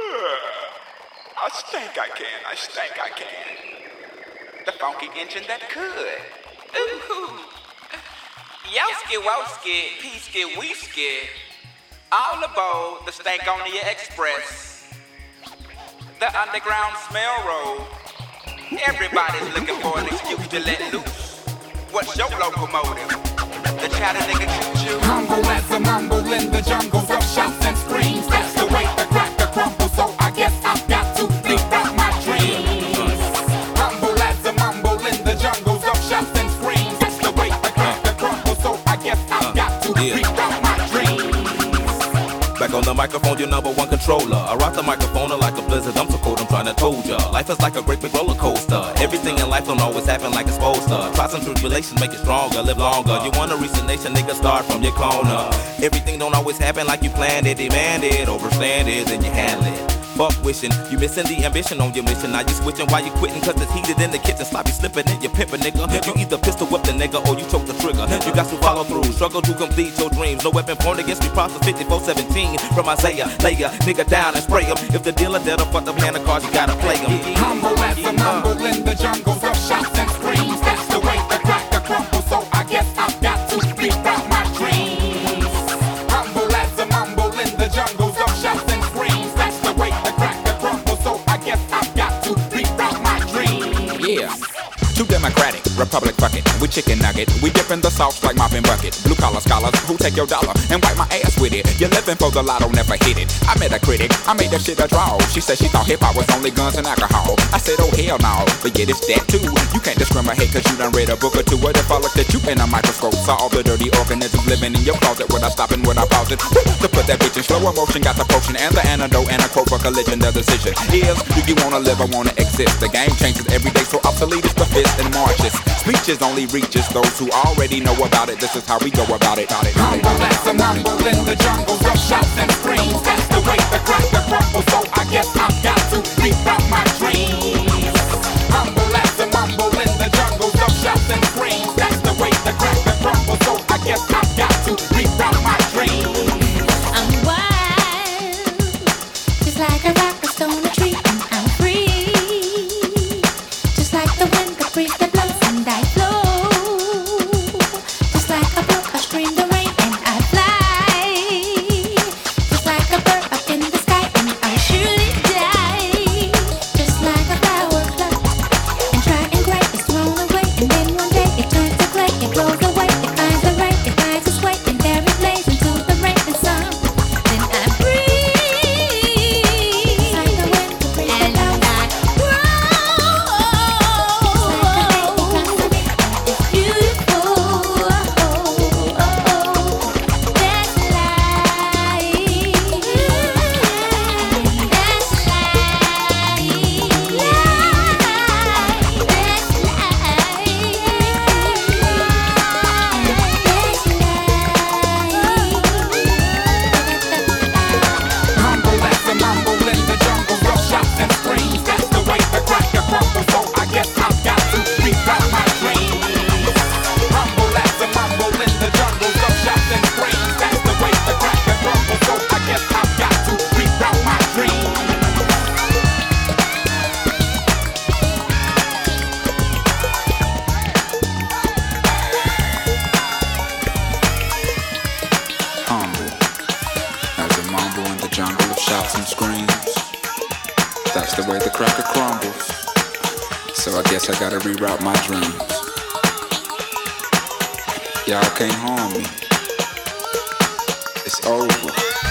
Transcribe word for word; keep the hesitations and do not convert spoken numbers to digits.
I think I can, I think I can. The funky engine that could. Ooh. Yoski Woski, Peaski Weeski. All aboard the Stankonia Express. The underground smell road. Everybody's looking for an excuse to let loose. What's your locomotive? The Chattanooga choo-choo. Humble as a mumble in the jungles of shouts and screams. That's the way the cracker crumbles, so I guess I've got to leap out my dreams. Humble as a mumble in the jungles of shouts and screams. That's the way the cracker crumbles, so I guess I've got to leap out my dreams. Back on the microphone, your number one controller. I rock the microphone like a blizzard. I'm so cold, I'm trying to told ya. Life is like a great big roller coaster. Everything in life don't always happen like it's supposed to. Try some tribulations, make it stronger, live longer. You wanna reach the nation, nigga, start from your corner. Everything don't always happen like you planned it, demand it, overstand it, then you handle it. Fuck wishing, you missing the ambition on your mission. Now you switching while you quitting, cause it's heated in the kitchen. Sloppy slipping in your pimpin', nigga. You either pistol whip the nigga or you choke the trigger. You got to follow through, struggle to complete your dreams. No weapon pointed against me, Proverbs fifty-four seventeen. From Isaiah, lay a nigga down and spray him. If the dealer dead up, fuck the hand of cards, you gotta play him. Humble as a mumble in the jungles of shouts and screams. That's the way the cracker crumbles, so I guess I've got to leap out my dreams. Humble as a mumble in the jungles of shouts and screams. That's the way the cracker crumbles, so I guess I've got to leap out my dreams. Yeah. Too democratic, republic bucket, we chicken nugget. We dip in the sauce like mopping bucket. Blue collar scholars who take your dollar and wipe my ass with it. You're living for the lotto, never hit it. I met a critic, I made that shit a draw. She said she thought hip hop was only guns and alcohol. I said, oh hell no, but yeah, it's that too. You can't discriminate cause you done read a book or two. What if I looked at you in a microscope, saw all the dirty organisms living in your closet? Would I stop and would I pause it? To put that bitch in slow motion, got the potion and the antidote and a quote for collision. The decision is, do you wanna live or wanna exist? The game changes every day, so obsolete is the fist and marches. Speeches only reaches those who already know about it. This is how we go about it. Humble as a mumble in the jungles of shouts and screams. That's the way the cracker crumbles, so I guess I've got to leap out my dreams. Humble as a mumble in the jungles of shouts and screams. That's the way the cracker crumbles, so I guess I've got to leap out my dreams. I'm wild, just like a rock, a stone, a tree, and I'm free. Just like the wind, the breeze that blows, and I flow. Just like a brook, I scream the rain, and I fly. Just like a bird up in the sky, and I surely die. Just like a flower plucked and dry and gray, it's thrown away, and then one day it turns to clay. It blows away, it finds the rain, it finds its way, and there it lays into the rain and sun. Then I breathe, like the wind, the breeze, and I grow. It's beautiful. That's life. That's Humble as a mumble in the jungles of shouts and screams. That's the way the cracker crumbles, so I guess I've got to leap out my dreams. Humble as a mumble in the jungles of shouts and screams. That's the way the cracker crumbles, so I guess I've got to leap out my dreams. Humble as a mumble in the jungle of shouts and screams. That's the way the cracker crumbles. So I guess I gotta reroute my dreams. Y'all can't harm me. It's over.